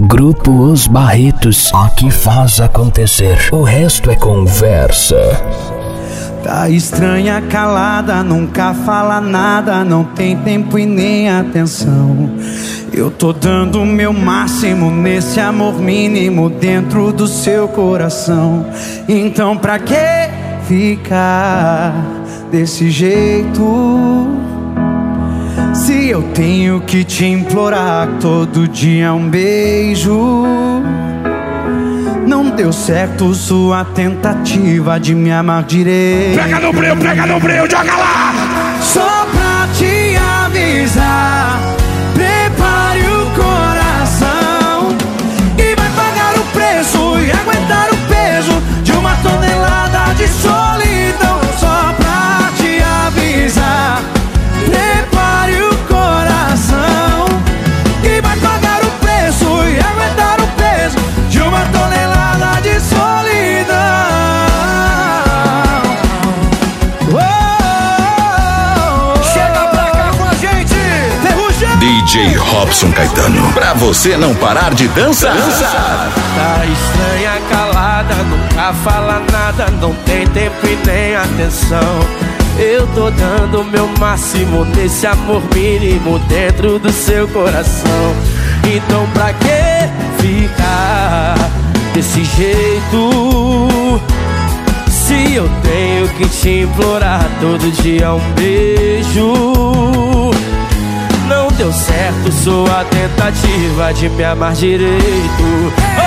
Grupo Os Barretos, aqui faz acontecer, o resto é conversa. Tá estranha, calada, nunca fala nada, não tem tempo e nem atenção. Eu tô dando o meu máximo nesse amor mínimo dentro do seu coração. Então pra que ficar desse jeito? Se eu tenho que te implorar todo dia um beijo. Não deu certo sua tentativa de me amar direito. Pega no breu, joga lá! Só pra te avisar, prepare o coração e vai pagar o preço e aguentar o peso de uma tonelada de solidão. Só pra te avisar, prepare o coração e vai pagar o preço e aguentar o peso de uma tonelada de solidão. Chega pra cá com a gente, Ferrugem! DJ Robson Caetano, pra você não parar de dançar. Tá estranha, calada, nunca fala nada, não tem tempo e nem atenção. Eu tô dando o meu máximo nesse amor mínimo dentro do seu coração. Então pra que ficar desse jeito? Se eu tenho que te implorar todo dia um beijo. Não deu certo sua tentativa de me amar direito.